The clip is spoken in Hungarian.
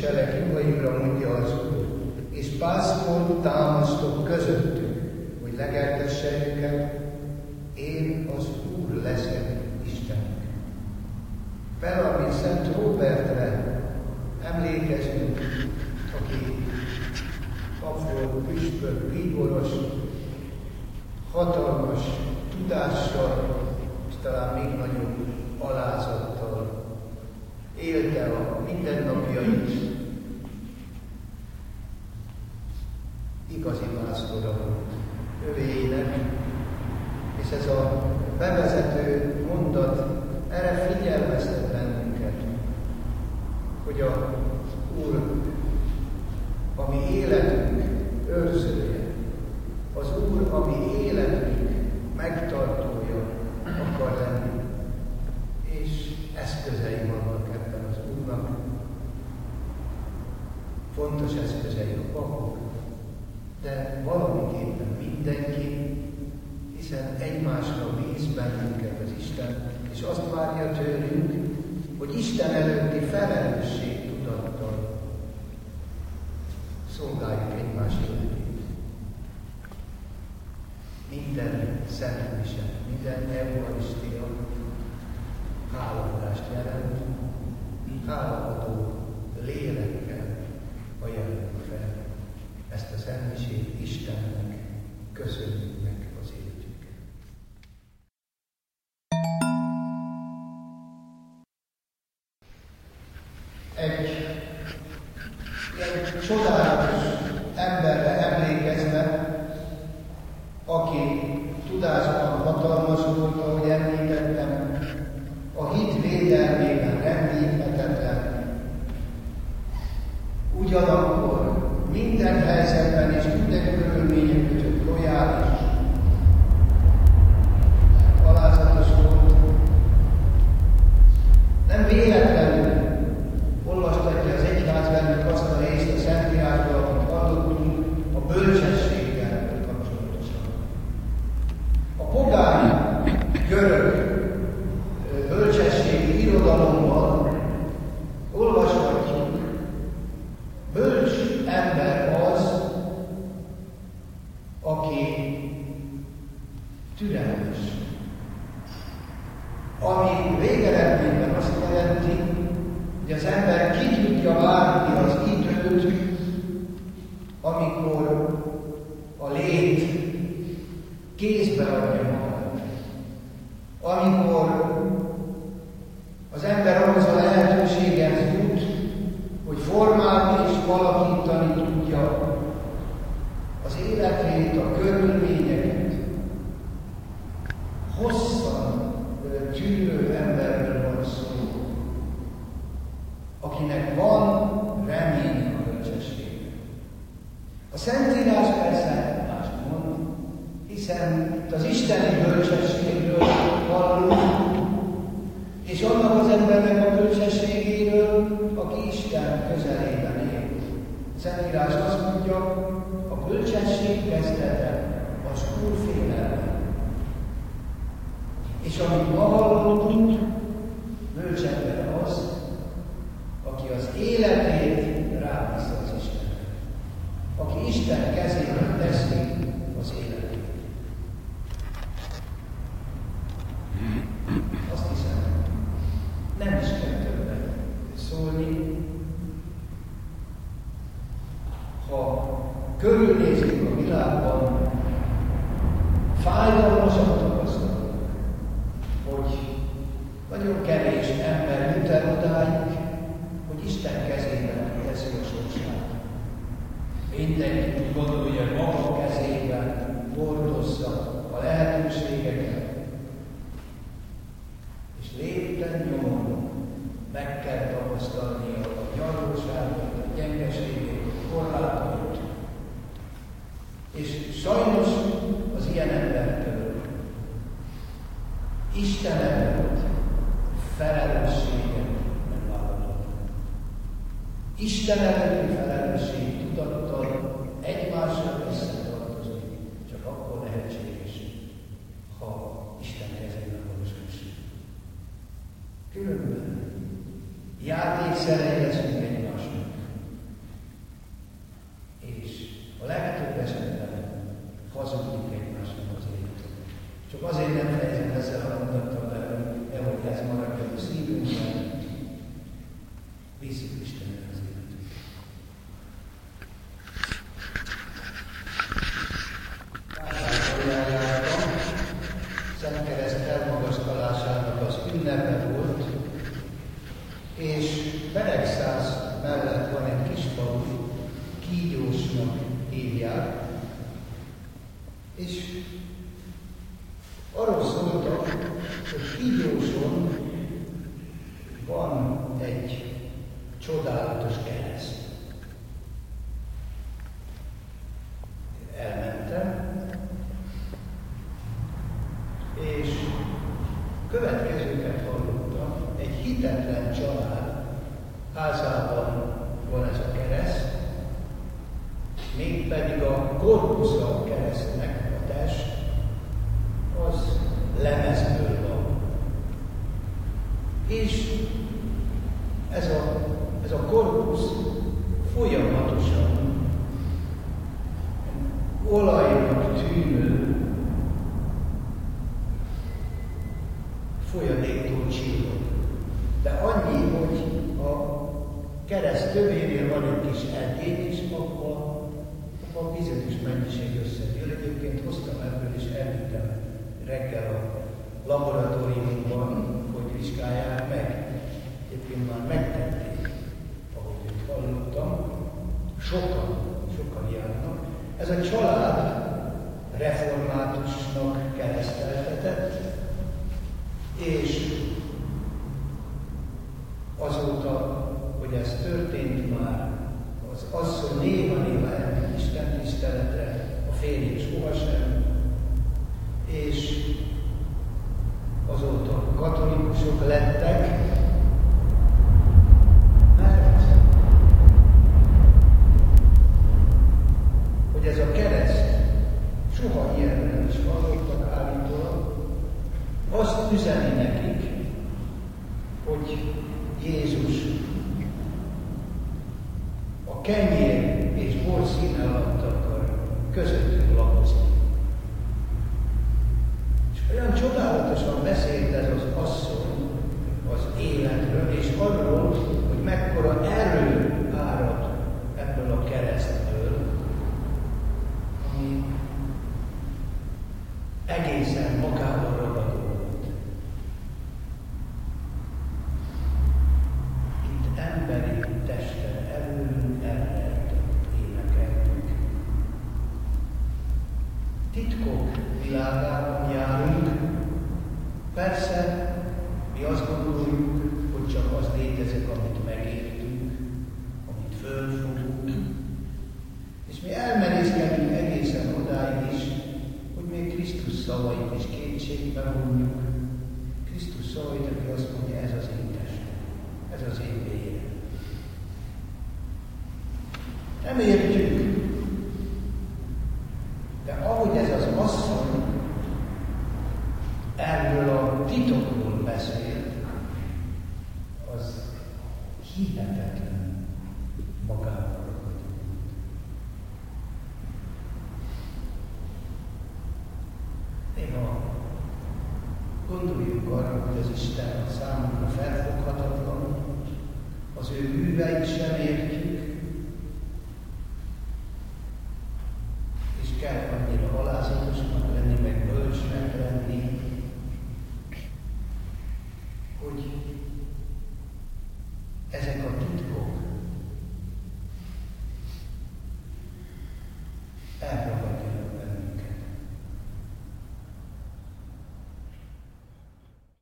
tisztviselek juhaimra, mondja az Úr, és pásztort támasztok közöttük, hogy legeltesse őket, én az Úr leszek Istenük. Bellamy Szent Róbertre emlékezünk, aki pap volt, püspök, bíboros, hatalmas tudással, és talán még nagyobb alázattal élte a mindennapjait. Igazi pásztora volt övéinek, és ez a bevezető mondat erre figyelmeztet bennünket, hogy a Úr, a mi életünk őrzője, az Úr, a mi életünk megtartója akar lenni, és eszközei vannak ebben az Úrnak. Fontos eszközei a papok, de valamiképpen mindenki, hiszen egymásra bíz bennünket az Isten, és azt várja tőlünk, hogy Isten előtti felelősségtudattal szolgáljuk egymás életét. Minden szentmise, minden eucharisztia hálaadást jelent, hálaadó lélekkel ajánljuk fel ezt a szentmisét Istennek, köszönjük meg az életünket. Egy ilyen csodálatos emberre emlékezve, aki tudásban hatalmas volt, ahogy említettem, a hit védelmében rendíthetetlen, ugyanakkor minden helyzetben és minden körülmények között lojális, alázatos volt. Nem véletlenül olvastatja az egyház bennük azt a részt a Szentírásból, amit hallottunk, a bölcsességgel kapcsolatosan. A pogány görög bölcsességi irodalomban olvashatjuk, bölcs ember az, aki türelmes. Ami végeredményben azt jelenti, hogy az ember ki tudja várni az időt, amikor a lét kézbe adja magát. Amikor az ember ahhoz a lehetőséghez jut, hogy formálni és alakítani tudja az életét, a körülményeket. Hosszan tűrő emberről van szó, akinek van remény a bölcsességben. A Szentírás persze mást mond, hiszen itt az isteni bölcsességről hallunk, és annak az embernek a bölcsességéről, aki Isten közelében él. A Szentírás azt mondja, a bölcsesség kezdete az Úr félelme. És amit ma hallottunk, bölcs ember az, aki az életét rábízza az Istenre. Aki Isten kezében teszi az életét. Azt hiszem, nem is kell többet szólni. Ha körülnézünk a világban, fájdalmasat tapasztalunk, hogy nagyon kevés ember jut el odáig, hogy Isten kezében teszi a sorsát. Mindenki úgy gondolja, hogy maga kezében hordozza a lehetőségeket, és lépten nyomon meg kell tapasztalni a gyarlóságot, a gyengeségét, a korlátait. És sajnos az ilyen embertől Isten előtt felelősséget nem vállalhat. Isten előtti felelősség tudattal egymással összetartozni csak akkor lehetséges, ha Isten kezében valósul. Különben játékszerei leszünk egymásnak. Bízzuk Istenre az életünket. Vásárolójárásban Szentkereszt elmagasztalásának az ünnepe volt, és Beregszász mellett van egy kis falu, Kígyósnak hívják, és arról szóltak, hogy Kígyóson van egy csodálatos kereszt. Elmentem, és következőket hallottam. Egy hitetlen család házában van ez a kereszt, mégpedig a korpusza a keresztnek, a test, az lemezből van. És ez a korpusz folyamatosan olajnak tűnő folyadéktól csillog. De annyi, hogy a kereszt tövénél van egy kis erdély, és abban bizonyos mennyiség összegyűl. Egyébként hoztam ebből, és elvittem reggel a laboratóriumban, hogy vizsgálják meg. Egyébként már megtették, ahogy itt hallottam. Sokan járnak. Ez a család reformátusnak kereszteltetett, és azóta, hogy ez történt már, az asszony néha elmegy Isten tiszteletre, a férj sohasem, és azóta katolikusok lettek, mert hogy ez a kereszt, soha ilyenre nem is hallottak állítólag, azt üzeni nekik, hogy Jézus a kenyér és bor színe alatt akar közöttük lakozni. És olyan csodálatosan beszélt ez az asszony az életről, és arról, hogy mekkora erő árad ebből a keresztből, ami egészen magával ragadó volt. Itt emberi testen előlünk elrejtett énekeltük. Titkok világában járunk. Persze, mi azt gondoljuk, hogy csak az létezik, amit megértünk, amit fölfogunk, és mi elmerészkedünk egészen odáig is, hogy még Krisztus szavait is kétségbe vonjuk. Krisztus szavait, aki azt mondja, ez az én testem, ez az én vérem. Nem értjük, de ahogy ez az asszony erről a titokról beszél, az hihetetlen magával ragadó. Néha gondoljunk arra, hogy az Isten számunkra felfoghatatlan, az ő műveit sem értjük, és kell annyira alázatosnak lenni, meg bölcsnek lenni, hogy ezek a titkok erről